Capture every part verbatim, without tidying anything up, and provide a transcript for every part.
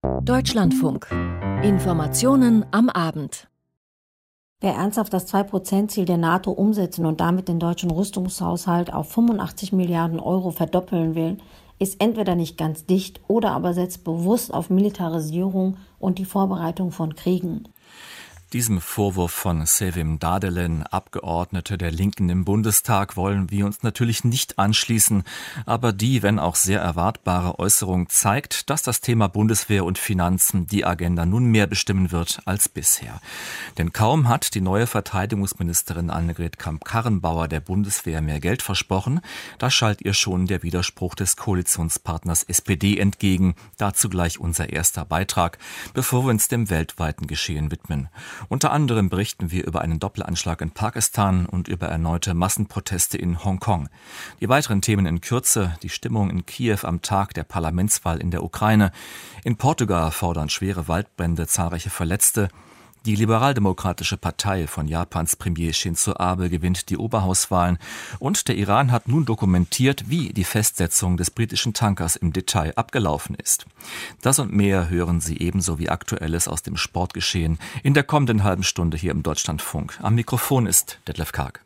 Deutschlandfunk. Informationen am Abend. Wer ernsthaft das zwei Prozent Ziel der NATO umsetzen und damit den deutschen Rüstungshaushalt auf fünfundachtzig Milliarden Euro verdoppeln will, ist entweder nicht ganz dicht oder aber setzt bewusst auf Militarisierung und die Vorbereitung von Kriegen. Diesem Vorwurf von Sevim Dağdelen, Abgeordnete der Linken im Bundestag, wollen wir uns natürlich nicht anschließen. Aber die, wenn auch sehr erwartbare Äußerung zeigt, dass das Thema Bundeswehr und Finanzen die Agenda nun mehr bestimmen wird als bisher. Denn kaum hat die neue Verteidigungsministerin Annegret Kramp-Karrenbauer der Bundeswehr mehr Geld versprochen, da schallt ihr schon der Widerspruch des Koalitionspartners S P D entgegen. Dazu gleich unser erster Beitrag, bevor wir uns dem weltweiten Geschehen widmen. Unter anderem berichten wir über einen Doppelanschlag in Pakistan und über erneute Massenproteste in Hongkong. Die weiteren Themen in Kürze: die Stimmung in Kiew am Tag der Parlamentswahl in der Ukraine. In Portugal fordern schwere Waldbrände zahlreiche Verletzte. Die Liberaldemokratische Partei von Japans Premier Shinzo Abe gewinnt die Oberhauswahlen und der Iran hat nun dokumentiert, wie die Festsetzung des britischen Tankers im Detail abgelaufen ist. Das und mehr hören Sie ebenso wie Aktuelles aus dem Sportgeschehen in der kommenden halben Stunde hier im Deutschlandfunk. Am Mikrofon ist Detlef Karg.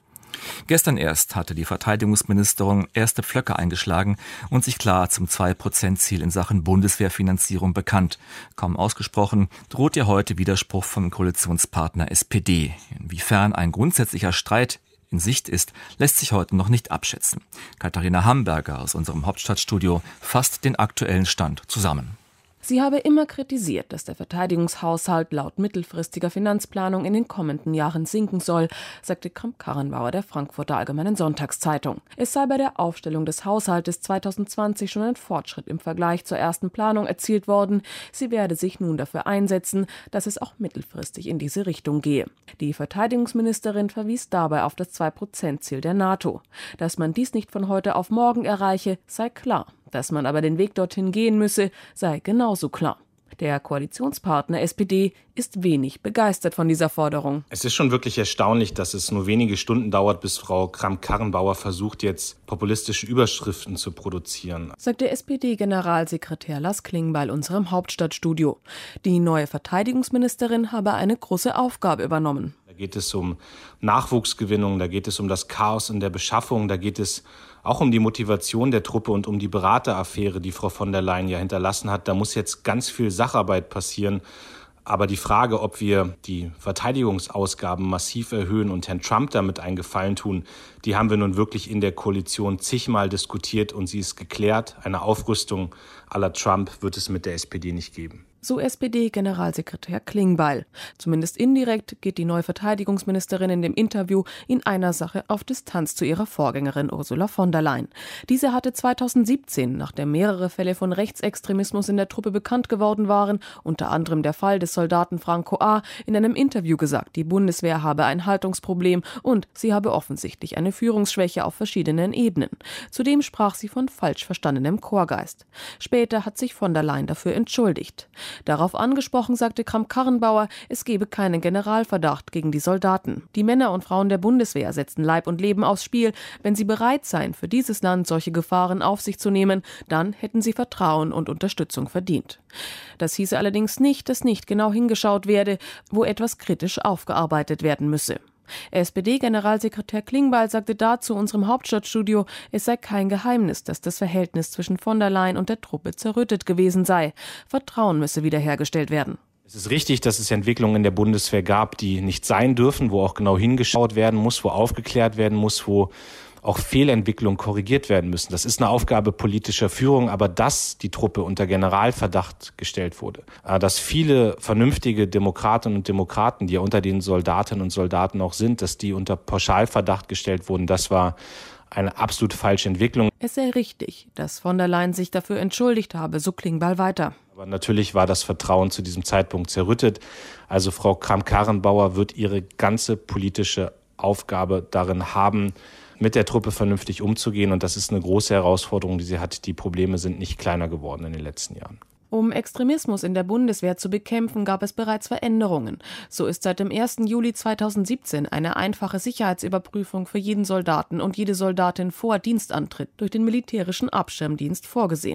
Gestern erst hatte die Verteidigungsministerin erste Pflöcke eingeschlagen und sich klar zum zwei Prozent Ziel in Sachen Bundeswehrfinanzierung bekannt. Kaum ausgesprochen droht ihr heute Widerspruch vom Koalitionspartner S P D. Inwiefern ein grundsätzlicher Streit in Sicht ist, lässt sich heute noch nicht abschätzen. Katharina Hamburger aus unserem Hauptstadtstudio fasst den aktuellen Stand zusammen. Sie habe immer kritisiert, dass der Verteidigungshaushalt laut mittelfristiger Finanzplanung in den kommenden Jahren sinken soll, sagte Kramp-Karrenbauer der Frankfurter Allgemeinen Sonntagszeitung. Es sei bei der Aufstellung des Haushaltes zwanzig zwanzig schon ein Fortschritt im Vergleich zur ersten Planung erzielt worden. Sie werde sich nun dafür einsetzen, dass es auch mittelfristig in diese Richtung gehe. Die Verteidigungsministerin verwies dabei auf das zwei Prozent Ziel der NATO. Dass man dies nicht von heute auf morgen erreiche, sei klar. Dass man aber den Weg dorthin gehen müsse, sei genauso klar. Der Koalitionspartner S P D ist wenig begeistert von dieser Forderung. Es ist schon wirklich erstaunlich, dass es nur wenige Stunden dauert, bis Frau Kramp-Karrenbauer versucht, jetzt populistische Überschriften zu produzieren, sagte S P D-Generalsekretär Lars Klingbeil unserem Hauptstadtstudio. Die neue Verteidigungsministerin habe eine große Aufgabe übernommen. Da geht es um Nachwuchsgewinnung, da geht es um das Chaos in der Beschaffung, da geht es auch um die Motivation der Truppe und um die Berateraffäre, die Frau von der Leyen ja hinterlassen hat. Da muss jetzt ganz viel Sacharbeit passieren. Aber die Frage, ob wir die Verteidigungsausgaben massiv erhöhen und Herrn Trump damit einen Gefallen tun, die haben wir nun wirklich in der Koalition zigmal diskutiert und sie ist geklärt. Eine Aufrüstung à la Trump wird es mit der S P D nicht geben. So S P D-Generalsekretär Klingbeil. Zumindest indirekt geht die neue Verteidigungsministerin in dem Interview in einer Sache auf Distanz zu ihrer Vorgängerin Ursula von der Leyen. Diese hatte zweitausendsiebzehn, nachdem mehrere Fälle von Rechtsextremismus in der Truppe bekannt geworden waren, unter anderem der Fall des Soldaten Franco A., in einem Interview gesagt, die Bundeswehr habe ein Haltungsproblem und sie habe offensichtlich eine Führungsschwäche auf verschiedenen Ebenen. Zudem sprach sie von falsch verstandenem Chorgeist. Später hat sich von der Leyen dafür entschuldigt. Darauf angesprochen sagte Kramp-Karrenbauer, es gebe keinen Generalverdacht gegen die Soldaten. Die Männer und Frauen der Bundeswehr setzten Leib und Leben aufs Spiel. Wenn sie bereit seien, für dieses Land solche Gefahren auf sich zu nehmen, dann hätten sie Vertrauen und Unterstützung verdient. Das hieße allerdings nicht, dass nicht genau hingeschaut werde, wo etwas kritisch aufgearbeitet werden müsse. S P D-Generalsekretär Klingbeil sagte dazu unserem Hauptstadtstudio, es sei kein Geheimnis, dass das Verhältnis zwischen von der Leyen und der Truppe zerrüttet gewesen sei. Vertrauen müsse wiederhergestellt werden. Es ist richtig, dass es Entwicklungen in der Bundeswehr gab, die nicht sein dürfen, wo auch genau hingeschaut werden muss, wo aufgeklärt werden muss, wo auch Fehlentwicklungen korrigiert werden müssen. Das ist eine Aufgabe politischer Führung, aber dass die Truppe unter Generalverdacht gestellt wurde, dass viele vernünftige Demokratinnen und Demokraten, die ja unter den Soldatinnen und Soldaten auch sind, dass die unter Pauschalverdacht gestellt wurden, das war eine absolut falsche Entwicklung. Es sei richtig, dass von der Leyen sich dafür entschuldigt habe, so Klingbeil weiter. Aber natürlich war das Vertrauen zu diesem Zeitpunkt zerrüttet. Also Frau Kramp-Karrenbauer wird ihre ganze politische Aufgabe darin haben, mit der Truppe vernünftig umzugehen. Und das ist eine große Herausforderung, die sie hat. Die Probleme sind nicht kleiner geworden in den letzten Jahren. Um Extremismus in der Bundeswehr zu bekämpfen, gab es bereits Veränderungen. So ist seit dem ersten Juli zweitausendsiebzehn eine einfache Sicherheitsüberprüfung für jeden Soldaten und jede Soldatin vor Dienstantritt durch den militärischen Abschirmdienst vorgesehen.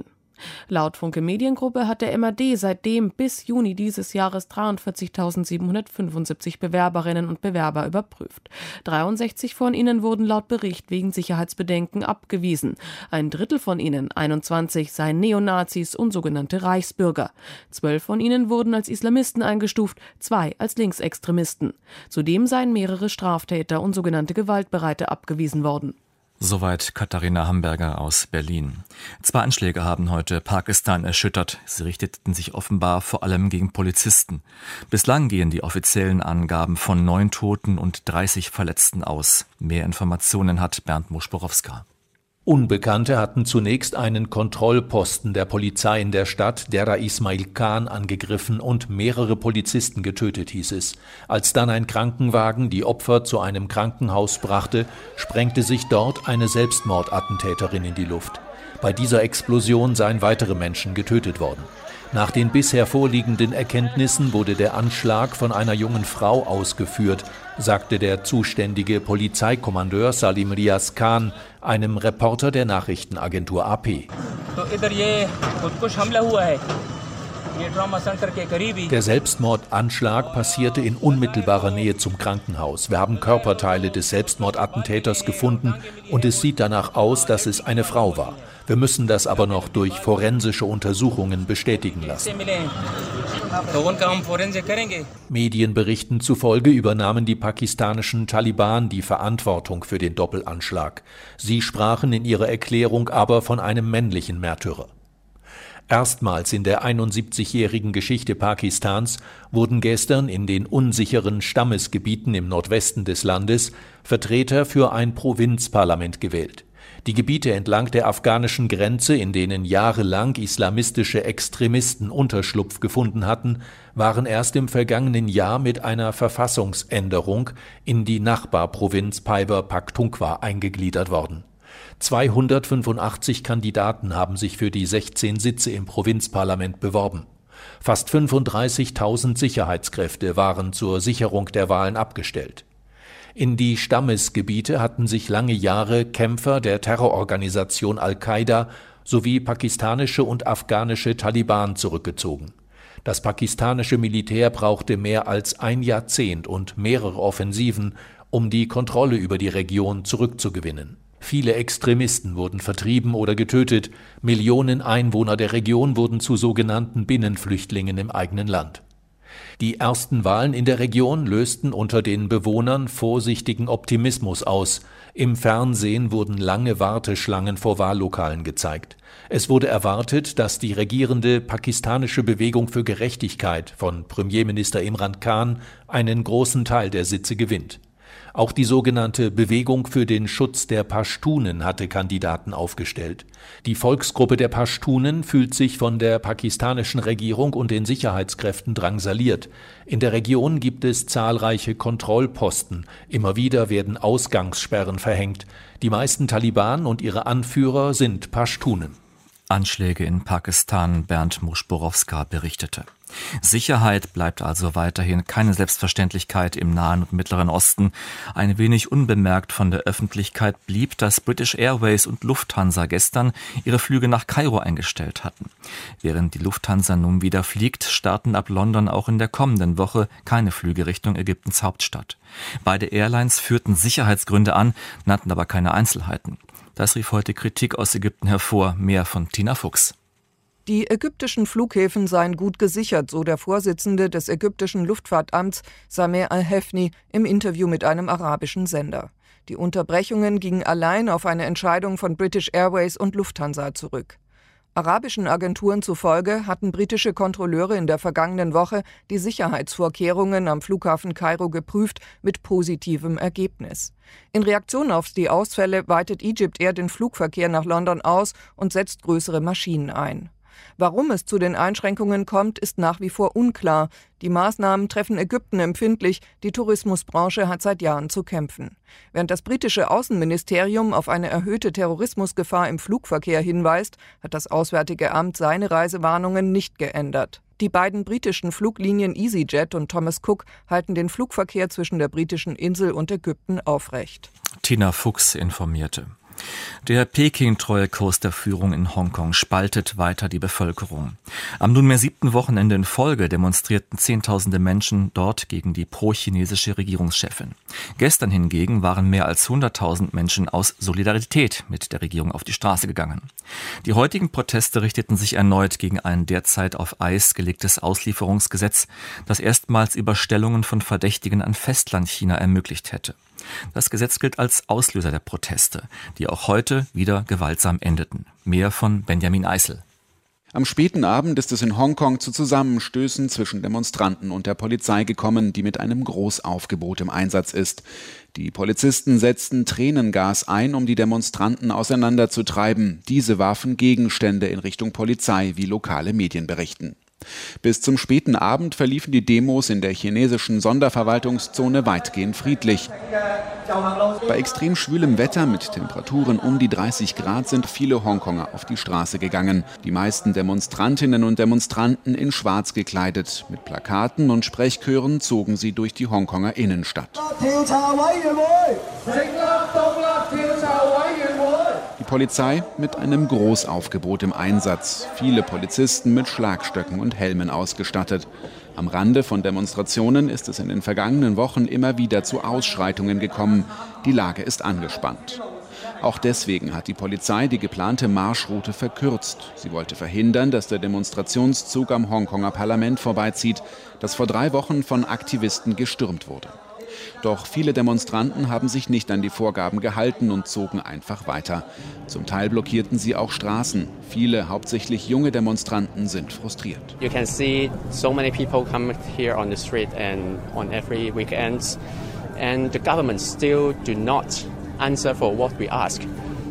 Laut Funke Mediengruppe hat der M A D seitdem bis Juni dieses Jahres dreiundvierzigtausendsiebenhundertfünfundsiebzig Bewerberinnen und Bewerber überprüft. dreiundsechzig von ihnen wurden laut Bericht wegen Sicherheitsbedenken abgewiesen. Ein Drittel von ihnen, einundzwanzig, seien Neonazis und sogenannte Reichsbürger. Zwölf von ihnen wurden als Islamisten eingestuft, zwei als Linksextremisten. Zudem seien mehrere Straftäter und sogenannte Gewaltbereite abgewiesen worden. Soweit Katharina Hamburger aus Berlin. Zwei Anschläge haben heute Pakistan erschüttert. Sie richteten sich offenbar vor allem gegen Polizisten. Bislang gehen die offiziellen Angaben von neun Toten und dreißig Verletzten aus. Mehr Informationen hat Bernd Muschborowska. Unbekannte hatten zunächst einen Kontrollposten der Polizei in der Stadt Dera Ismail Khan angegriffen und mehrere Polizisten getötet, hieß es. Als dann ein Krankenwagen die Opfer zu einem Krankenhaus brachte, sprengte sich dort eine Selbstmordattentäterin in die Luft. Bei dieser Explosion seien weitere Menschen getötet worden. Nach den bisher vorliegenden Erkenntnissen wurde der Anschlag von einer jungen Frau ausgeführt, sagte der zuständige Polizeikommandeur Salim Riaz Khan einem Reporter der Nachrichtenagentur A P. Der Selbstmordanschlag passierte in unmittelbarer Nähe zum Krankenhaus. Wir haben Körperteile des Selbstmordattentäters gefunden und es sieht danach aus, dass es eine Frau war. Wir müssen das aber noch durch forensische Untersuchungen bestätigen lassen. Medienberichten zufolge übernahmen die pakistanischen Taliban die Verantwortung für den Doppelanschlag. Sie sprachen in ihrer Erklärung aber von einem männlichen Märtyrer. Erstmals in der einundsiebzigjährigen Geschichte Pakistans wurden gestern in den unsicheren Stammesgebieten im Nordwesten des Landes Vertreter für ein Provinzparlament gewählt. Die Gebiete entlang der afghanischen Grenze, in denen jahrelang islamistische Extremisten Unterschlupf gefunden hatten, waren erst im vergangenen Jahr mit einer Verfassungsänderung in die Nachbarprovinz Khyber Pakhtunkhwa eingegliedert worden. zweihundertfünfundachtzig Kandidaten haben sich für die sechzehn Sitze im Provinzparlament beworben. Fast fünfunddreißigtausend Sicherheitskräfte waren zur Sicherung der Wahlen abgestellt. In die Stammesgebiete hatten sich lange Jahre Kämpfer der Terrororganisation Al-Qaida sowie pakistanische und afghanische Taliban zurückgezogen. Das pakistanische Militär brauchte mehr als ein Jahrzehnt und mehrere Offensiven, um die Kontrolle über die Region zurückzugewinnen. Viele Extremisten wurden vertrieben oder getötet, Millionen Einwohner der Region wurden zu sogenannten Binnenflüchtlingen im eigenen Land. Die ersten Wahlen in der Region lösten unter den Bewohnern vorsichtigen Optimismus aus. Im Fernsehen wurden lange Warteschlangen vor Wahllokalen gezeigt. Es wurde erwartet, dass die regierende pakistanische Bewegung für Gerechtigkeit von Premierminister Imran Khan einen großen Teil der Sitze gewinnt. Auch die sogenannte Bewegung für den Schutz der Pashtunen hatte Kandidaten aufgestellt. Die Volksgruppe der Pashtunen fühlt sich von der pakistanischen Regierung und den Sicherheitskräften drangsaliert. In der Region gibt es zahlreiche Kontrollposten. Immer wieder werden Ausgangssperren verhängt. Die meisten Taliban und ihre Anführer sind Pashtunen. Anschläge in Pakistan, Bernd Muschborowska berichtete. Sicherheit bleibt also weiterhin keine Selbstverständlichkeit im Nahen und Mittleren Osten. Ein wenig unbemerkt von der Öffentlichkeit blieb, dass British Airways und Lufthansa gestern ihre Flüge nach Kairo eingestellt hatten. Während die Lufthansa nun wieder fliegt, starten ab London auch in der kommenden Woche keine Flüge Richtung Ägyptens Hauptstadt. Beide Airlines führten Sicherheitsgründe an, nannten aber keine Einzelheiten. Das rief heute Kritik aus Ägypten hervor. Mehr von Tina Fuchs. Die ägyptischen Flughäfen seien gut gesichert, so der Vorsitzende des ägyptischen Luftfahrtamts Samer al-Hefni im Interview mit einem arabischen Sender. Die Unterbrechungen gingen allein auf eine Entscheidung von British Airways und Lufthansa zurück. Arabischen Agenturen zufolge hatten britische Kontrolleure in der vergangenen Woche die Sicherheitsvorkehrungen am Flughafen Kairo geprüft, mit positivem Ergebnis. In Reaktion auf die Ausfälle weitet EgyptAir den Flugverkehr nach London aus und setzt größere Maschinen ein. Warum es zu den Einschränkungen kommt, ist nach wie vor unklar. Die Maßnahmen treffen Ägypten empfindlich, die Tourismusbranche hat seit Jahren zu kämpfen. Während das britische Außenministerium auf eine erhöhte Terrorismusgefahr im Flugverkehr hinweist, hat das Auswärtige Amt seine Reisewarnungen nicht geändert. Die beiden britischen Fluglinien EasyJet und Thomas Cook halten den Flugverkehr zwischen der britischen Insel und Ägypten aufrecht. Tina Fuchs informierte. Der Peking-treue Kurs der Führung in Hongkong spaltet weiter die Bevölkerung. Am nunmehr siebten Wochenende in Folge demonstrierten Zehntausende Menschen dort gegen die pro-chinesische Regierungschefin. Gestern hingegen waren mehr als hunderttausend Menschen aus Solidarität mit der Regierung auf die Straße gegangen. Die heutigen Proteste richteten sich erneut gegen ein derzeit auf Eis gelegtes Auslieferungsgesetz, das erstmals Überstellungen von Verdächtigen an Festlandchina ermöglicht hätte. Das Gesetz gilt als Auslöser der Proteste, die auch heute wieder gewaltsam endeten. Mehr von Benjamin Eisel. Am späten Abend ist es in Hongkong zu Zusammenstößen zwischen Demonstranten und der Polizei gekommen, die mit einem Großaufgebot im Einsatz ist. Die Polizisten setzten Tränengas ein, um die Demonstranten auseinanderzutreiben. Diese warfen Gegenstände in Richtung Polizei, wie lokale Medien berichten. Bis zum späten Abend verliefen die Demos in der chinesischen Sonderverwaltungszone weitgehend friedlich. Bei extrem schwülem Wetter mit Temperaturen um die dreißig Grad sind viele Hongkonger auf die Straße gegangen. Die meisten Demonstrantinnen und Demonstranten in schwarz gekleidet. Mit Plakaten und Sprechchören zogen sie durch die Hongkonger Innenstadt. Die Polizei mit einem Großaufgebot im Einsatz. Viele Polizisten mit Schlagstöcken und Helmen ausgestattet. Am Rande von Demonstrationen ist es in den vergangenen Wochen immer wieder zu Ausschreitungen gekommen. Die Lage ist angespannt. Auch deswegen hat die Polizei die geplante Marschroute verkürzt. Sie wollte verhindern, dass der Demonstrationszug am Hongkonger Parlament vorbeizieht, das vor drei Wochen von Aktivisten gestürmt wurde. Doch viele Demonstranten haben sich nicht an die Vorgaben gehalten und zogen einfach weiter. Zum Teil blockierten sie auch Straßen. Viele, hauptsächlich junge Demonstranten, sind frustriert. You can see so many people come here on the street and on every weekends, and the government still do not answer for what we ask.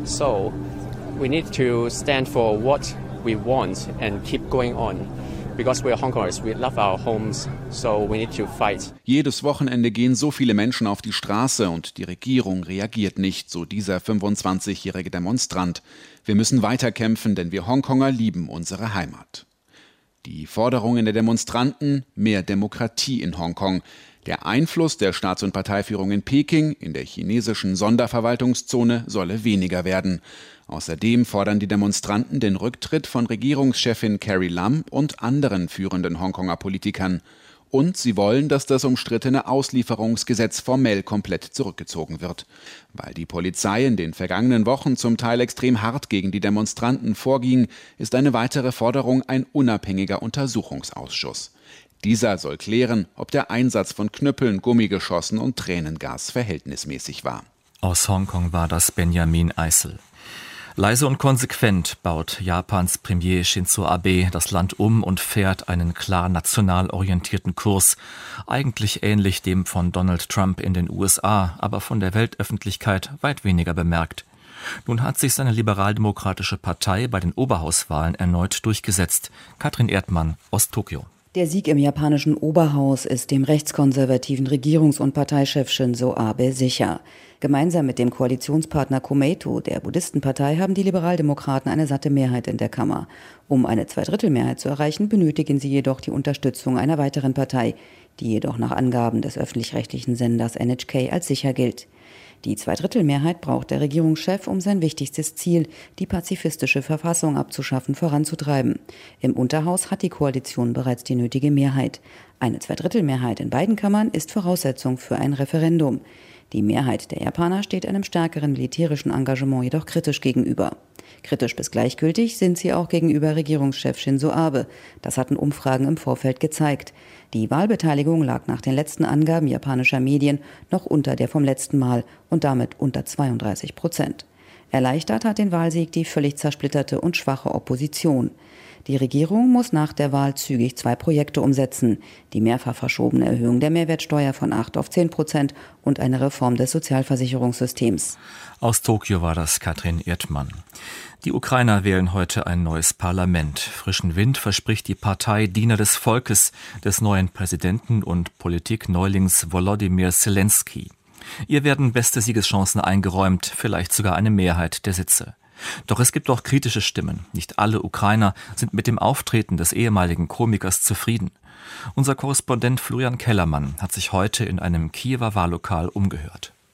So we need to stand for what we want and keep going on. Because we are Hongkongers, we love our homes, so we need to fight. Jedes Wochenende gehen so viele Menschen auf die Straße und die Regierung reagiert nicht, so dieser fünfundzwanzigjährige Demonstrant. Wir müssen weiterkämpfen, denn wir Hongkonger lieben unsere Heimat. Die Forderungen der Demonstranten: mehr Demokratie in Hongkong. Der Einfluss der Staats- und Parteiführung in Peking, in der chinesischen Sonderverwaltungszone, solle weniger werden. Außerdem fordern die Demonstranten den Rücktritt von Regierungschefin Carrie Lam und anderen führenden Hongkonger Politikern. Und sie wollen, dass das umstrittene Auslieferungsgesetz formell komplett zurückgezogen wird. Weil die Polizei in den vergangenen Wochen zum Teil extrem hart gegen die Demonstranten vorging, ist eine weitere Forderung ein unabhängiger Untersuchungsausschuss. Dieser soll klären, ob der Einsatz von Knüppeln, Gummigeschossen und Tränengas verhältnismäßig war. Aus Hongkong war das Benjamin Eisel. Leise und konsequent baut Japans Premier Shinzo Abe das Land um und fährt einen klar national orientierten Kurs. Eigentlich ähnlich dem von Donald Trump in den U S A, aber von der Weltöffentlichkeit weit weniger bemerkt. Nun hat sich seine liberaldemokratische Partei bei den Oberhauswahlen erneut durchgesetzt. Katrin Erdmann, Ost-Tokio. Der Sieg im japanischen Oberhaus ist dem rechtskonservativen Regierungs- und Parteichef Shinzo Abe sicher. Gemeinsam mit dem Koalitionspartner Komeito, der Buddhistenpartei, haben die Liberaldemokraten eine satte Mehrheit in der Kammer. Um eine Zweidrittelmehrheit zu erreichen, benötigen sie jedoch die Unterstützung einer weiteren Partei, die jedoch nach Angaben des öffentlich-rechtlichen Senders N H K als sicher gilt. Die Zweidrittelmehrheit braucht der Regierungschef, um sein wichtigstes Ziel, die pazifistische Verfassung abzuschaffen, voranzutreiben. Im Unterhaus hat die Koalition bereits die nötige Mehrheit. Eine Zweidrittelmehrheit in beiden Kammern ist Voraussetzung für ein Referendum. Die Mehrheit der Japaner steht einem stärkeren militärischen Engagement jedoch kritisch gegenüber. Kritisch bis gleichgültig sind sie auch gegenüber Regierungschef Shinzo Abe. Das hatten Umfragen im Vorfeld gezeigt. Die Wahlbeteiligung lag nach den letzten Angaben japanischer Medien noch unter der vom letzten Mal und damit unter zweiunddreißig Prozent. Erleichtert hat den Wahlsieg die völlig zersplitterte und schwache Opposition. Die Regierung muss nach der Wahl zügig zwei Projekte umsetzen: die mehrfach verschobene Erhöhung der Mehrwertsteuer von acht auf zehn Prozent und eine Reform des Sozialversicherungssystems. Aus Tokio war das Katrin Erdmann. Die Ukrainer wählen heute ein neues Parlament. Frischen Wind verspricht die Partei Diener des Volkes des neuen Präsidenten und Politikneulings Volodymyr Zelensky. Ihr werden beste Siegeschancen eingeräumt, vielleicht sogar eine Mehrheit der Sitze. Doch es gibt auch kritische Stimmen. Nicht alle Ukrainer sind mit dem Auftreten des ehemaligen Komikers zufrieden. Unser Korrespondent Florian Kellermann hat sich heute in einem Kiewer Wahllokal umgehört.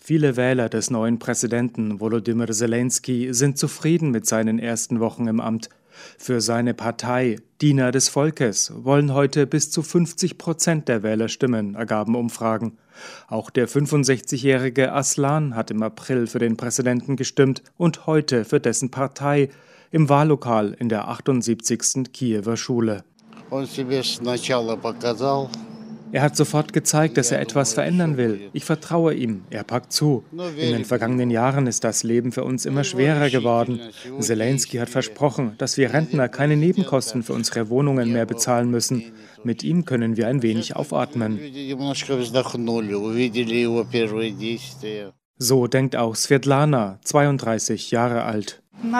Viele Wähler des neuen Präsidenten Volodymyr Zelensky sind zufrieden mit seinen ersten Wochen im Amt. Für seine Partei Diener des Volkes wollen heute bis zu fünfzig Prozent der Wähler stimmen, ergaben Umfragen. Auch der fünfundsechzigjährige Aslan hat im April für den Präsidenten gestimmt und heute für dessen Partei im Wahllokal in der achtundsiebzigsten Kiewer Schule. Er hat sofort gezeigt, dass er etwas verändern will. Ich vertraue ihm. Er packt zu. In den vergangenen Jahren ist das Leben für uns immer schwerer geworden. Zelensky hat versprochen, dass wir Rentner keine Nebenkosten für unsere Wohnungen mehr bezahlen müssen. Mit ihm können wir ein wenig aufatmen. So denkt auch Svetlana, zweiunddreißig Jahre alt.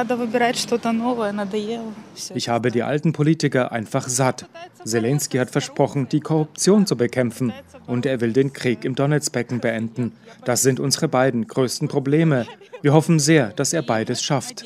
Ich habe die alten Politiker einfach satt. Zelensky hat versprochen, die Korruption zu bekämpfen und er will den Krieg im Donezbecken beenden. Das sind unsere beiden größten Probleme. Wir hoffen sehr, dass er beides schafft.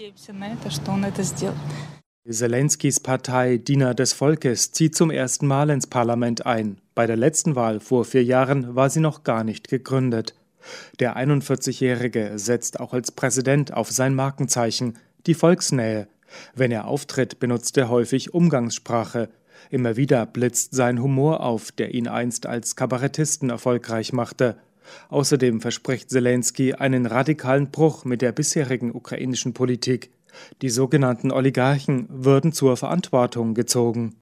Zelenskys Partei Diener des Volkes zieht zum ersten Mal ins Parlament ein. Bei der letzten Wahl vor vier Jahren war sie noch gar nicht gegründet. Der einundvierzigjährige setzt auch als Präsident auf sein Markenzeichen, die Volksnähe. Wenn er auftritt, benutzt er häufig Umgangssprache. Immer wieder blitzt sein Humor auf, der ihn einst als Kabarettisten erfolgreich machte. Außerdem verspricht Zelensky einen radikalen Bruch mit der bisherigen ukrainischen Politik. Die sogenannten Oligarchen würden zur Verantwortung gezogen.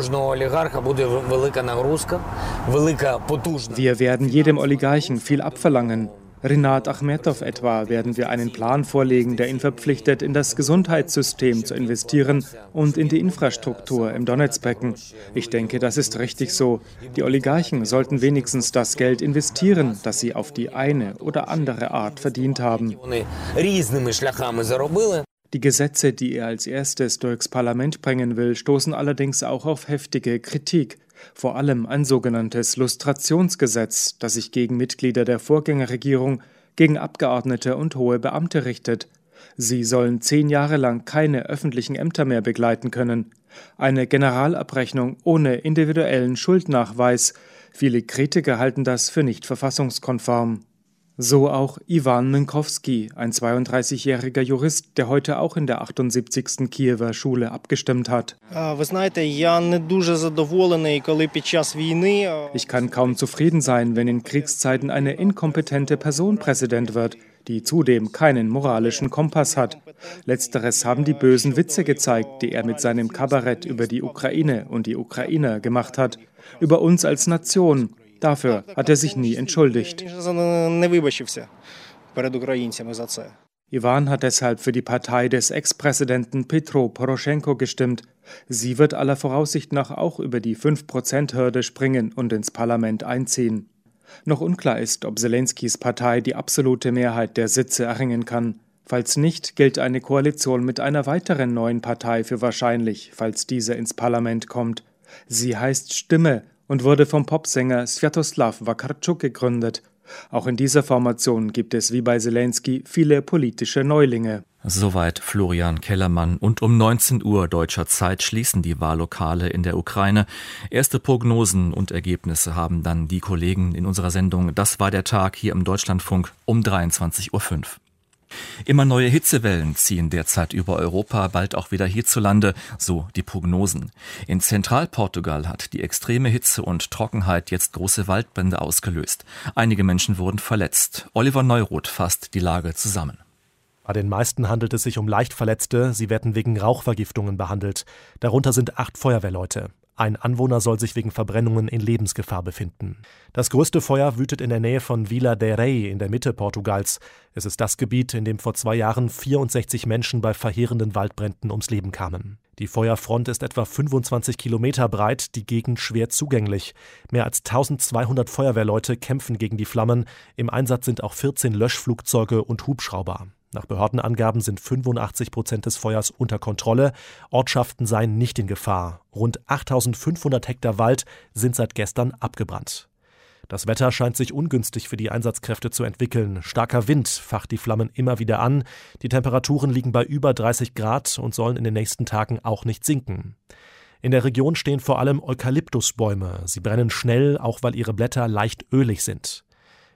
Wir werden jedem Oligarchen viel abverlangen. Rinat Achmetow etwa werden wir einen Plan vorlegen, der ihn verpflichtet, in das Gesundheitssystem zu investieren und in die Infrastruktur im Donezbecken. Ich denke, das ist richtig so. Die Oligarchen sollten wenigstens das Geld investieren, das sie auf die eine oder andere Art verdient haben. Die Gesetze, die er als erstes durchs Parlament bringen will, stoßen allerdings auch auf heftige Kritik. Vor allem ein sogenanntes Lustrationsgesetz, das sich gegen Mitglieder der Vorgängerregierung, gegen Abgeordnete und hohe Beamte richtet. Sie sollen zehn Jahre lang keine öffentlichen Ämter mehr begleiten können. Eine Generalabrechnung ohne individuellen Schuldnachweis. Viele Kritiker halten das für nicht verfassungskonform. So auch Iwan Minkowski, ein zweiunddreißigjähriger Jurist, der heute auch in der achtundsiebzigsten Kiewer Schule abgestimmt hat. Ich kann kaum zufrieden sein, wenn in Kriegszeiten eine inkompetente Person Präsident wird, die zudem keinen moralischen Kompass hat. Letzteres haben die bösen Witze gezeigt, die er mit seinem Kabarett über die Ukraine und die Ukrainer gemacht hat, über uns als Nation. Dafür hat er sich nie entschuldigt. Iwan hat deshalb für die Partei des Ex-Präsidenten Petro Poroschenko gestimmt. Sie wird aller Voraussicht nach auch über die fünf Prozent Hürde springen und ins Parlament einziehen. Noch unklar ist, ob Zelenskys Partei die absolute Mehrheit der Sitze erringen kann. Falls nicht, gilt eine Koalition mit einer weiteren neuen Partei für wahrscheinlich, falls diese ins Parlament kommt. Sie heißt Stimme und wurde vom Popsänger Swiatoslaw Wakarczuk gegründet. Auch in dieser Formation gibt es wie bei Zelensky viele politische Neulinge. Soweit Florian Kellermann. Und um neunzehn Uhr deutscher Zeit schließen die Wahllokale in der Ukraine. Erste Prognosen und Ergebnisse haben dann die Kollegen in unserer Sendung Das war der Tag hier im Deutschlandfunk um dreiundzwanzig Uhr fünf. Immer neue Hitzewellen ziehen derzeit über Europa, bald auch wieder hierzulande, so die Prognosen. In Zentralportugal hat die extreme Hitze und Trockenheit jetzt große Waldbrände ausgelöst. Einige Menschen wurden verletzt. Oliver Neuroth fasst die Lage zusammen. Bei den meisten handelt es sich um Leichtverletzte. Sie werden wegen Rauchvergiftungen behandelt. Darunter sind acht Feuerwehrleute. Ein Anwohner soll sich wegen Verbrennungen in Lebensgefahr befinden. Das größte Feuer wütet in der Nähe von Vila de Rei in der Mitte Portugals. Es ist das Gebiet, in dem vor zwei Jahren vierundsechzig Menschen bei verheerenden Waldbränden ums Leben kamen. Die Feuerfront ist etwa fünfundzwanzig Kilometer breit, die Gegend schwer zugänglich. Mehr als eintausendzweihundert Feuerwehrleute kämpfen gegen die Flammen. Im Einsatz sind auch vierzehn Löschflugzeuge und Hubschrauber. Nach Behördenangaben sind fünfundachtzig Prozent des Feuers unter Kontrolle. Ortschaften seien nicht in Gefahr. Rund achttausendfünfhundert Hektar Wald sind seit gestern abgebrannt. Das Wetter scheint sich ungünstig für die Einsatzkräfte zu entwickeln. Starker Wind facht die Flammen immer wieder an. Die Temperaturen liegen bei über dreißig Grad und sollen in den nächsten Tagen auch nicht sinken. In der Region stehen vor allem Eukalyptusbäume. Sie brennen schnell, auch weil ihre Blätter leicht ölig sind.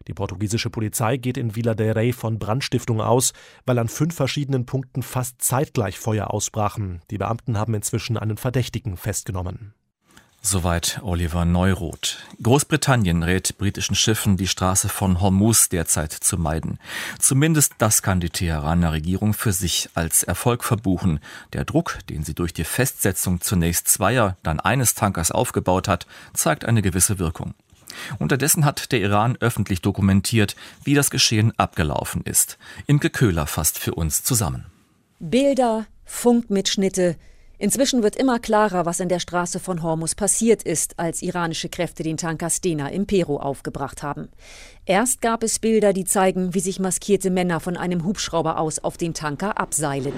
Die portugiesische Polizei geht in Vila del Rei von Brandstiftung aus, weil an fünf verschiedenen Punkten fast zeitgleich Feuer ausbrachen. Die Beamten haben inzwischen einen Verdächtigen festgenommen. Soweit Oliver Neuroth. Großbritannien rät britischen Schiffen, die Straße von Hormuz derzeit zu meiden. Zumindest das kann die Teheraner Regierung für sich als Erfolg verbuchen. Der Druck, den sie durch die Festsetzung zunächst zweier, dann eines Tankers aufgebaut hat, zeigt eine gewisse Wirkung. Unterdessen hat der Iran öffentlich dokumentiert, wie das Geschehen abgelaufen ist. Imke Köhler fasst für uns zusammen. Bilder, Funkmitschnitte. Inzwischen wird immer klarer, was in der Straße von Hormuz passiert ist, als iranische Kräfte den Tanker Stena Impero aufgebracht haben. Erst gab es Bilder, die zeigen, wie sich maskierte Männer von einem Hubschrauber aus auf den Tanker abseilen.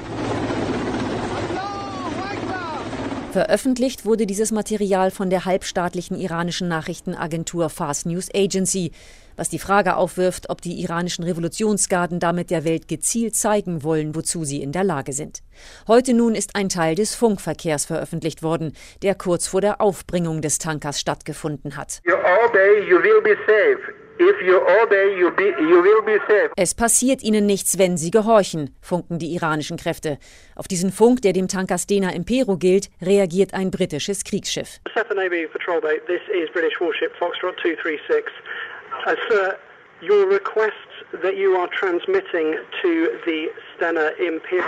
Veröffentlicht wurde dieses Material von der halbstaatlichen iranischen Nachrichtenagentur Fars News Agency, was die Frage aufwirft, ob die iranischen Revolutionsgarden damit der Welt gezielt zeigen wollen, wozu sie in der Lage sind. Heute nun ist ein Teil des Funkverkehrs veröffentlicht worden, der kurz vor der Aufbringung des Tankers stattgefunden hat. You obey, you will be safe. If you obey, you, be, you will be safe. Es passiert ihnen nichts, wenn sie gehorchen, funken die iranischen Kräfte. Auf diesen Funk, der dem Tanker Stena Impero gilt, reagiert ein britisches Kriegsschiff. Seven Navy patrol boat. This is British warship Foxtrot two three six. Uh, sir, your request that you are transmitting to the Stena Impero.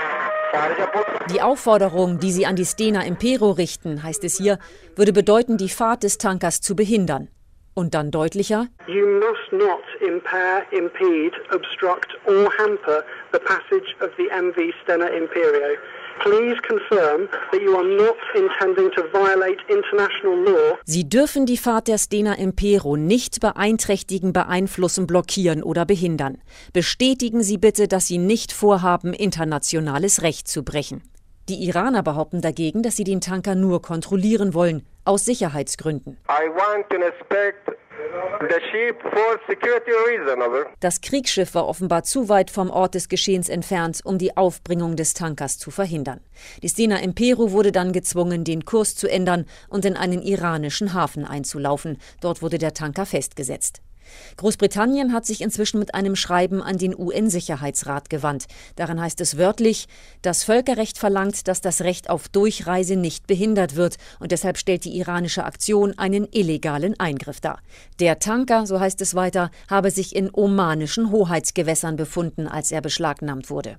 Die Aufforderung, die sie an die Stena Impero richten, heißt es hier, würde bedeuten, die Fahrt des Tankers zu behindern. Und dann deutlicher: You must not impair, impede, obstruct or hamper the passage of the M V Stena Imperio. Please confirm that you are not intending to violate international law. Sie dürfen die Fahrt der Stena Impero nicht beeinträchtigen, beeinflussen, blockieren oder behindern. Bestätigen Sie bitte, dass Sie nicht vorhaben, internationales Recht zu brechen. Die Iraner behaupten dagegen, dass sie den Tanker nur kontrollieren wollen, aus Sicherheitsgründen. I want to inspect the ship for security reason, over. Das Kriegsschiff war offenbar zu weit vom Ort des Geschehens entfernt, um die Aufbringung des Tankers zu verhindern. Die Stena Impero wurde dann gezwungen, den Kurs zu ändern und in einen iranischen Hafen einzulaufen. Dort wurde der Tanker festgesetzt. Großbritannien hat sich inzwischen mit einem Schreiben an den U N-Sicherheitsrat gewandt. Darin heißt es wörtlich: Das Völkerrecht verlangt, dass das Recht auf Durchreise nicht behindert wird, und deshalb stellt die iranische Aktion einen illegalen Eingriff dar. Der Tanker, so heißt es weiter, habe sich in omanischen Hoheitsgewässern befunden, als er beschlagnahmt wurde.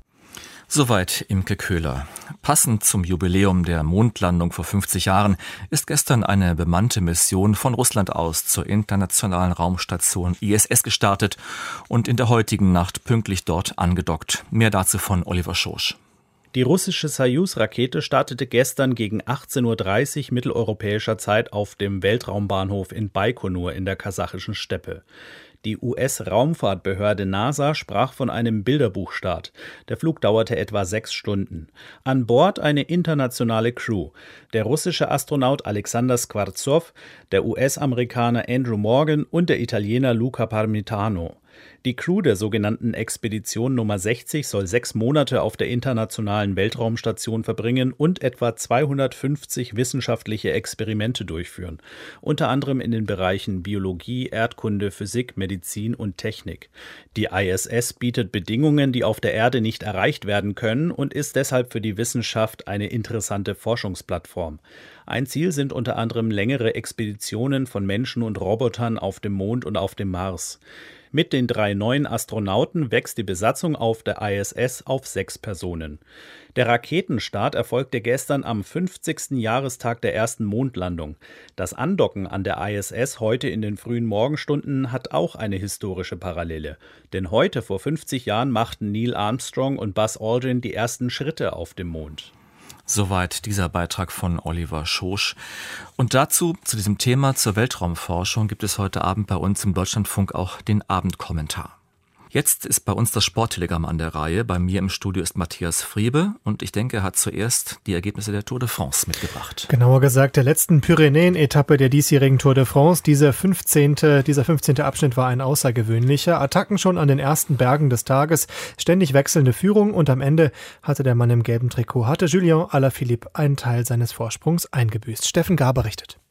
Soweit Imke Köhler. Passend zum Jubiläum der Mondlandung vor fünfzig Jahren ist gestern eine bemannte Mission von Russland aus zur internationalen Raumstation I S S gestartet und in der heutigen Nacht pünktlich dort angedockt. Mehr dazu von Oliver Schosch. Die russische Sojus-Rakete startete gestern gegen achtzehn Uhr dreißig mitteleuropäischer Zeit auf dem Weltraumbahnhof in Baikonur in der kasachischen Steppe. Die U S-Raumfahrtbehörde NASA sprach von einem Bilderbuchstart. Der Flug dauerte etwa sechs Stunden. An Bord eine internationale Crew. Der russische Astronaut Alexander Skvartsov, der U S-Amerikaner Andrew Morgan und der Italiener Luca Parmitano. Die Crew der sogenannten Expedition Nummer sechzig soll sechs Monate auf der internationalen Weltraumstation verbringen und etwa zweihundertfünfzig wissenschaftliche Experimente durchführen, unter anderem in den Bereichen Biologie, Erdkunde, Physik, Medizin und Technik. Die I S S bietet Bedingungen, die auf der Erde nicht erreicht werden können, und ist deshalb für die Wissenschaft eine interessante Forschungsplattform. Ein Ziel sind unter anderem längere Expeditionen von Menschen und Robotern auf dem Mond und auf dem Mars. Mit den drei neuen Astronauten wächst die Besatzung auf der I S S auf sechs Personen. Der Raketenstart erfolgte gestern am fünfzigsten Jahrestag der ersten Mondlandung. Das Andocken an der I S S heute in den frühen Morgenstunden hat auch eine historische Parallele. Denn heute vor fünfzig Jahren machten Neil Armstrong und Buzz Aldrin die ersten Schritte auf dem Mond. Soweit dieser Beitrag von Oliver Schosch. Und dazu, zu diesem Thema, zur Weltraumforschung, gibt es heute Abend bei uns im Deutschlandfunk auch den Abendkommentar. Jetzt ist bei uns das Sporttelegramm an der Reihe. Bei mir im Studio ist Matthias Friebe und ich denke, er hat zuerst die Ergebnisse der Tour de France mitgebracht. Genauer gesagt der letzten Pyrenäen-Etappe der diesjährigen Tour de France. Dieser fünfzehnte, dieser fünfzehnte Abschnitt war ein außergewöhnlicher. Attacken schon an den ersten Bergen des Tages, ständig wechselnde Führung und am Ende hatte der Mann im gelben Trikot, hatte Julien Alaphilippe einen Teil seines Vorsprungs eingebüßt. Steffen Gar berichtet.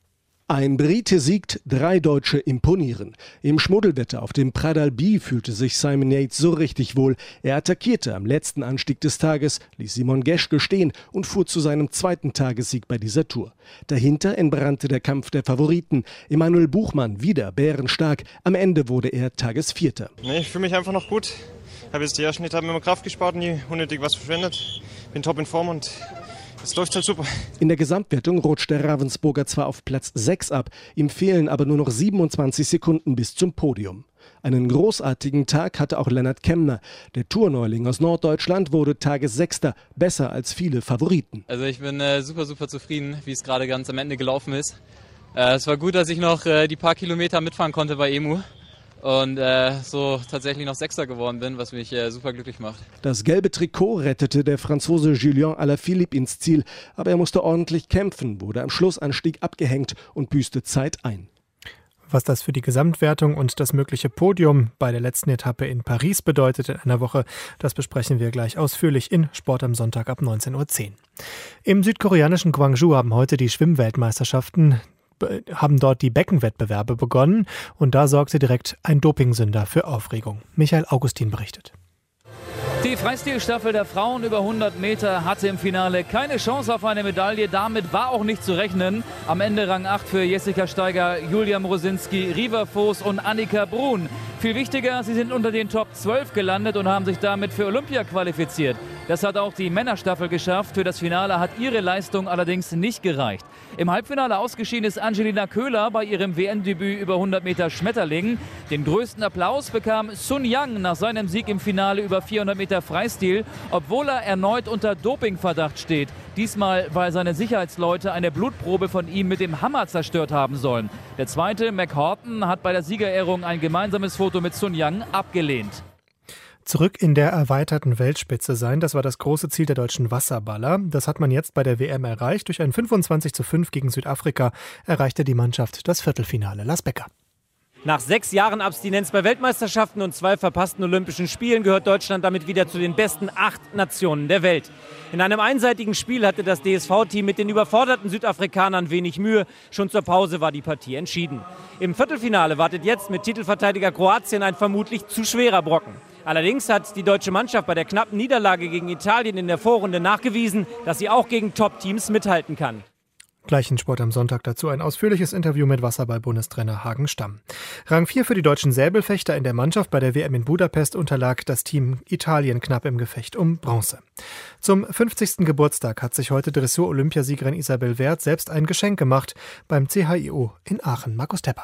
Ein Brite siegt, drei Deutsche imponieren. Im Schmuddelwetter auf dem Prat d'Albi fühlte sich Simon Yates so richtig wohl. Er attackierte am letzten Anstieg des Tages, ließ Simon Geschke stehen und fuhr zu seinem zweiten Tagessieg bei dieser Tour. Dahinter entbrannte der Kampf der Favoriten. Emanuel Buchmann wieder bärenstark. Am Ende wurde er Tagesvierter. Nee, ich fühle mich einfach noch gut. Ich habe jetzt die ersten Etappen immer Kraft gespart, nie unnötig was verschwendet. Bin top in Form und es läuft halt super. In der Gesamtwertung rutscht der Ravensburger zwar auf Platz sechs ab, ihm fehlen aber nur noch siebenundzwanzig Sekunden bis zum Podium. Einen großartigen Tag hatte auch Lennart Kemner. Der Tourneuling aus Norddeutschland wurde Tagessechster, besser als viele Favoriten. Also ich bin äh, super, super zufrieden, wie es gerade ganz am Ende gelaufen ist. Äh, es war gut, dass ich noch äh, die paar Kilometer mitfahren konnte bei E M U. Und äh, so tatsächlich noch Sechster geworden bin, was mich äh, super glücklich macht. Das gelbe Trikot rettete der Franzose Julien Alaphilippe ins Ziel, aber er musste ordentlich kämpfen, wurde am Schlussanstieg abgehängt und büßte Zeit ein. Was das für die Gesamtwertung und das mögliche Podium bei der letzten Etappe in Paris bedeutet in einer Woche, das besprechen wir gleich ausführlich in Sport am Sonntag ab neunzehn Uhr zehn. Im südkoreanischen Gwangju haben heute die Schwimmweltmeisterschaften haben dort die Beckenwettbewerbe begonnen und da sorgte direkt ein Dopingsünder für Aufregung. Michael Augustin berichtet. Die Freistilstaffel der Frauen über hundert Meter hatte im Finale keine Chance auf eine Medaille. Damit war auch nicht zu rechnen. Am Ende Rang acht für Jessica Steiger, Julia Mrosinski, Riva Voß und Annika Brun. Viel wichtiger, sie sind unter den Top zwölf gelandet und haben sich damit für Olympia qualifiziert. Das hat auch die Männerstaffel geschafft. Für das Finale hat ihre Leistung allerdings nicht gereicht. Im Halbfinale ausgeschieden ist Angelina Köhler bei ihrem W M-Debüt über hundert Meter Schmetterling. Den größten Applaus bekam Sun Yang nach seinem Sieg im Finale über vierhundert Meter Freistil, obwohl er erneut unter Dopingverdacht steht. Diesmal, weil seine Sicherheitsleute eine Blutprobe von ihm mit dem Hammer zerstört haben sollen. Der zweite, McHorton, hat bei der Siegerehrung ein gemeinsames Foto mit Sun Yang abgelehnt. Zurück in der erweiterten Weltspitze sein, das war das große Ziel der deutschen Wasserballer. Das hat man jetzt bei der W M erreicht. Durch ein fünfundzwanzig zu fünf gegen Südafrika erreichte die Mannschaft das Viertelfinale. Lars Becker. Nach sechs Jahren Abstinenz bei Weltmeisterschaften und zwei verpassten Olympischen Spielen gehört Deutschland damit wieder zu den besten acht Nationen der Welt. In einem einseitigen Spiel hatte das D S V-Team mit den überforderten Südafrikanern wenig Mühe. Schon zur Pause war die Partie entschieden. Im Viertelfinale wartet jetzt mit Titelverteidiger Kroatien ein vermutlich zu schwerer Brocken. Allerdings hat die deutsche Mannschaft bei der knappen Niederlage gegen Italien in der Vorrunde nachgewiesen, dass sie auch gegen Top-Teams mithalten kann. Gleich in Sport am Sonntag dazu ein ausführliches Interview mit Wasserball-Bundestrainer Hagen Stamm. Rang vier für die deutschen Säbelfechter in der Mannschaft. Bei der W M in Budapest unterlag das Team Italien knapp im Gefecht um Bronze. Zum fünfzigsten Geburtstag hat sich heute Dressur-Olympiasiegerin Isabel Werth selbst ein Geschenk gemacht beim C H I O in Aachen. Markus Tepper.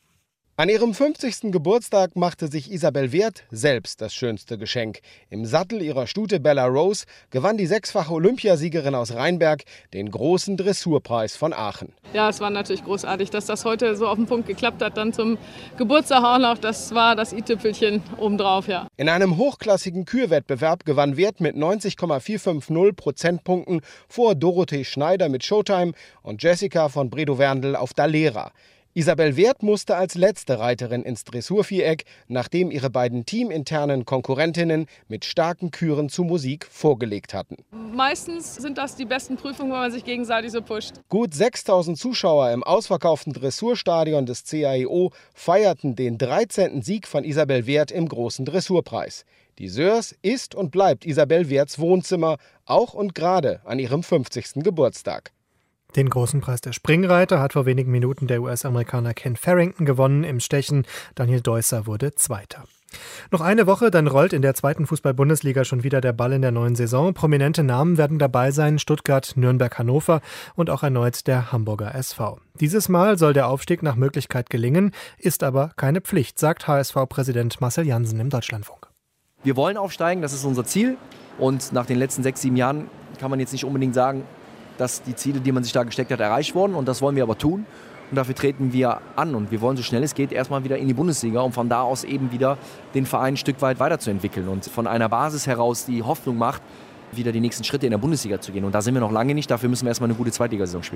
An ihrem fünfzigsten Geburtstag machte sich Isabel Werth selbst das schönste Geschenk. Im Sattel ihrer Stute Bella Rose gewann die sechsfache Olympiasiegerin aus Rheinberg den großen Dressurpreis von Aachen. Ja, es war natürlich großartig, dass das heute so auf den Punkt geklappt hat. Dann zum Geburtstag auch noch, das war das i-Tüpfelchen obendrauf, ja. In einem hochklassigen Kürwettbewerb gewann Werth mit neunzig Komma vierhundertfünfzig Prozentpunkten vor Dorothee Schneider mit Showtime und Jessica von Bredow-Werndl auf Dalera. Isabel Werth musste als letzte Reiterin ins Dressurviereck, nachdem ihre beiden teaminternen Konkurrentinnen mit starken Küren zu Musik vorgelegt hatten. Meistens sind das die besten Prüfungen, wo man sich gegenseitig so pusht. Gut sechstausend Zuschauer im ausverkauften Dressurstadion des C H I O feierten den dreizehnten Sieg von Isabel Werth im großen Dressurpreis. Die Sörs ist und bleibt Isabel Werths Wohnzimmer, auch und gerade an ihrem fünfzigsten Geburtstag. Den großen Preis der Springreiter hat vor wenigen Minuten der U S-Amerikaner Ken Farrington gewonnen im Stechen. Daniel Deusser wurde Zweiter. Noch eine Woche, dann rollt in der zweiten Fußball-Bundesliga schon wieder der Ball in der neuen Saison. Prominente Namen werden dabei sein: Stuttgart, Nürnberg, Hannover und auch erneut der Hamburger S V. Dieses Mal soll der Aufstieg nach Möglichkeit gelingen, ist aber keine Pflicht, sagt H S V-Präsident Marcel Jansen im Deutschlandfunk. Wir wollen aufsteigen, das ist unser Ziel. Und nach den letzten sechs, sieben Jahren kann man jetzt nicht unbedingt sagen, dass die Ziele, die man sich da gesteckt hat, erreicht wurden. Und das wollen wir aber tun. Und dafür treten wir an. Und wir wollen so schnell es geht erstmal wieder in die Bundesliga, um von da aus eben wieder den Verein ein Stück weit weiterzuentwickeln. Und von einer Basis heraus, die Hoffnung macht, wieder die nächsten Schritte in der Bundesliga zu gehen. Und da sind wir noch lange nicht. Dafür müssen wir erstmal eine gute Zweitligasaison spielen.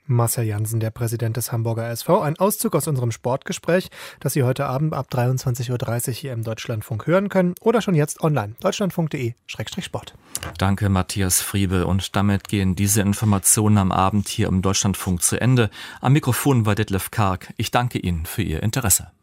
Marcel Jansen, der Präsident des Hamburger S V. Ein Auszug aus unserem Sportgespräch, das Sie heute Abend ab dreiundzwanzig Uhr dreißig hier im Deutschlandfunk hören können oder schon jetzt online. deutschlandfunk punkt de Schrägstrich Sport. Danke, Matthias Friebe. Und damit gehen diese Informationen am Abend hier im Deutschlandfunk zu Ende. Am Mikrofon war Detlef Karg. Ich danke Ihnen für Ihr Interesse.